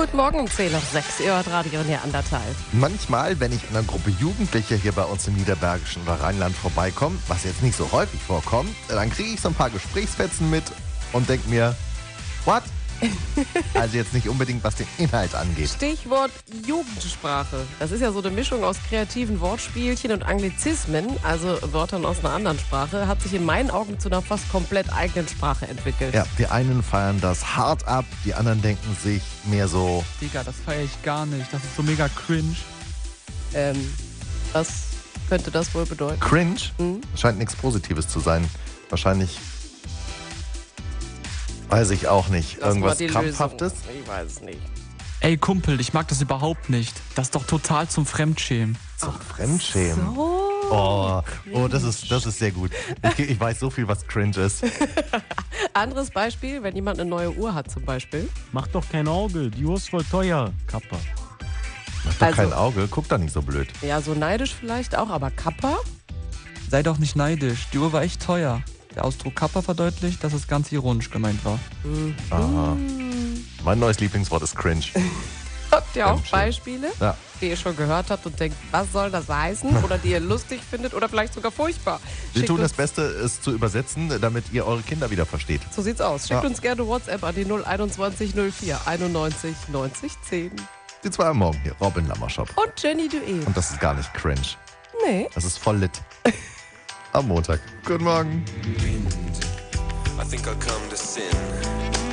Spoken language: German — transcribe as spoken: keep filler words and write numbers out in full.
Guten Morgen um zehn nach sechs. Ihr hört Radio Neandertal. Manchmal, wenn ich in einer Gruppe Jugendliche hier bei uns im Niederbergischen oder Rheinland vorbeikomme, was jetzt nicht so häufig vorkommt, dann kriege ich so ein paar Gesprächsfetzen mit und denke mir, what? Also jetzt nicht unbedingt, was den Inhalt angeht. Stichwort Jugendsprache. Das ist ja so eine Mischung aus kreativen Wortspielchen und Anglizismen, also Wörtern aus einer anderen Sprache, hat sich in meinen Augen zu einer fast komplett eigenen Sprache entwickelt. Ja, die einen feiern das hart ab, die anderen denken sich mehr so, Digga, das feiere ich gar nicht. Das ist so mega cringe. Ähm, was könnte das wohl bedeuten? cringe. Mhm. Scheint nichts Positives zu sein. Wahrscheinlich, weiß ich auch nicht, Lass mal irgendwas die Krampfhaftes. Lösung. Ich weiß es nicht. Ey, Kumpel, ich mag das überhaupt nicht. Das ist doch total zum Fremdschämen. Zum Fremdschämen. So. Oh, oh, das ist, das ist sehr gut. Ich, ich weiß so viel, was cringe ist. Anderes Beispiel, wenn jemand eine neue Uhr hat zum Beispiel. Mach doch kein Auge, die Uhr ist voll teuer, Kappa. Mach doch Also- kein Auge, guck da nicht so blöd. Ja, so neidisch vielleicht auch, aber Kappa? Sei doch nicht neidisch. Die Uhr war echt teuer. Der Ausdruck Kappa verdeutlicht, dass es ganz ironisch gemeint war. Aha. Mein neues Lieblingswort ist cringe. Habt ihr auch Fremdschämen. Beispiele, Ja. die ihr schon gehört habt und denkt, was soll das heißen? Oder die ihr lustig findet oder vielleicht sogar furchtbar? Wir Schickt tun uns, das Beste, es zu übersetzen, damit ihr eure Kinder wieder versteht. So sieht's aus. Schickt Ja. uns gerne WhatsApp an die null einundzwanzig null vier einundneunzig neunzig zehn. Die zwei am Morgen hier, Robin Lammershop. Und Jenny Duet. Und das ist gar nicht cringe. Nee. Das ist voll lit. Am Montag. Guten Morgen. I think I'll come to sin.